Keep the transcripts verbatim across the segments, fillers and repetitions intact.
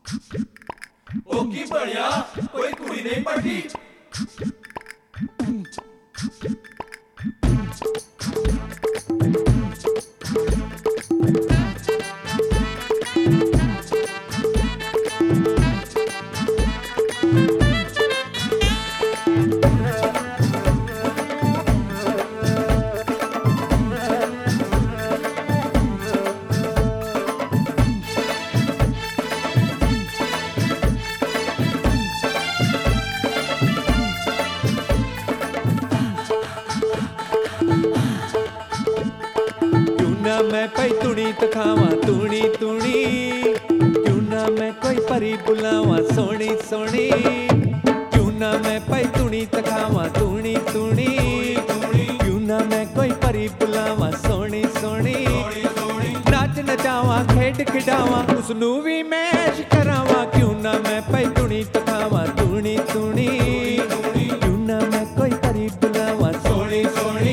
ओ की बढ़िया कोई कुड़ी नहीं पड़ी। मैं पई तुणी तखावा तुणी तुणी, क्यों ना मैं कोई परी बुलावा सोनी सोनी। क्यों ना मैं पई तुणी तखावा तुणी तुणी, क्यों ना मैं कोई परी बुलावा सोनी सोनी। नाच नचावा खेड खिडावा उसनू भी मैं ऐश करावा, क्यों ना मैं पई तुणी तखावा तुणी तुणी, क्यों ना मैं कोई परी बुलावा सोनी सोनी।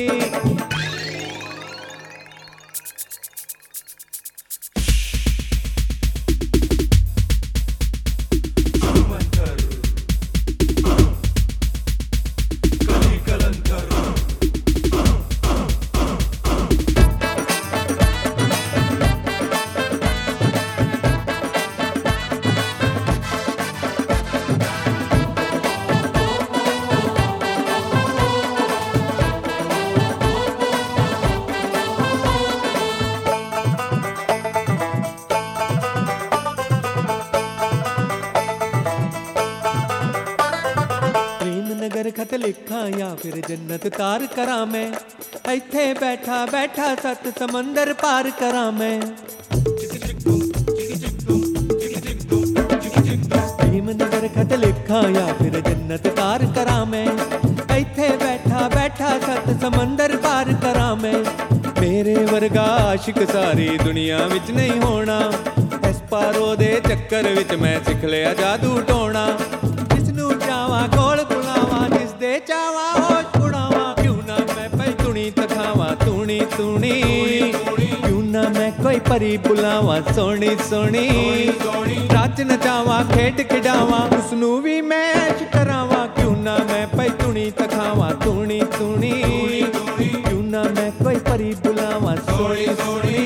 नगर खत लिखा या फिर जन्नत तार करा मैं, इत्थे बैठा बैठा सत समंदर पार करा मैं। प्रेम नगर खत लिखा या फिर जन्नत तार करा मैं, इत्थे बैठा बैठा सत समंदर पार करा मैं। मेरे वर्गा आशिक सारी दुनिया विच नहीं होना, इस पारो दे चक्कर विच मैं सिख लिया जादू टोना। जिसनू चावा कोल बुलावा जिस दे चावा होश उड़ावा, क्यों ना मैं पई तुणी तखावा तुणी तुणी, क्यों ना मैं कोई परी बुलावा सोनी सोनी। नाच नचावा खेड खिडावा उसनू भी मैं ऐश करावा, क्यों ना मैं पई तुणी तखावा तुणी तुणी, क्यों ना मैं कोई परी बुलावा सोनी सोनी।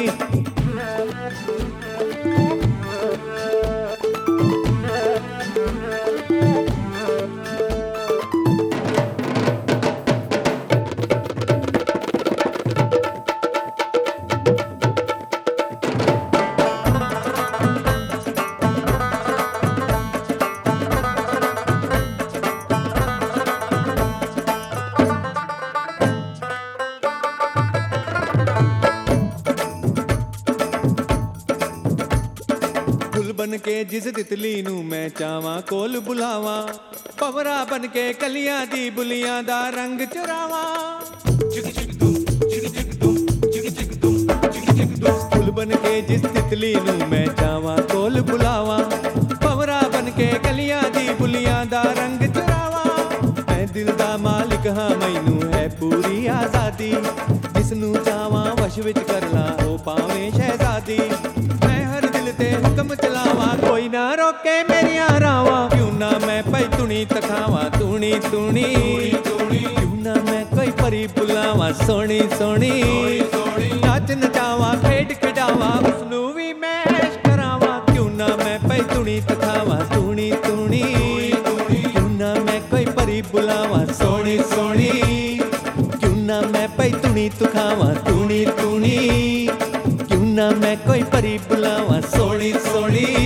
बन के जिस तितली नू मैं चावा कोल बुलावा, पवरा बन के कलियां दी बुलियां दा रंग चुरावा। फुल बन के जिस तितली नू मैं चावा कोल बुलावा, पवरा बन के कलियां दी बुलियां दा रंग चुरावा। मैं दिल दा मालिक हां मैनू है पूरी आजादी, जिसनू चावा वश विच कर ला ओ पावे शहजादी। मैं हर दिल ते हुक्म चलावा कोई ना रोके मेरिया रावा, क्यों ना मैं पई तुणी तखावा तुणी तुणी, क्यों ना मैं कोई परी बुलावा सोनी सोनी। नाच नचावा खेड खिडावा उसनू भी मैं ऐश करावा, क्यों ना मैं पई तुणी तखावा तुणी तुणी, क्यों ना मैं कोई परी बुलावा सोनी सोनी। क्यों ना मैं पई तुणी तखावा तुणी तुणी, क्यों ना मैं कोई परी बुलावा सोनी सोनी।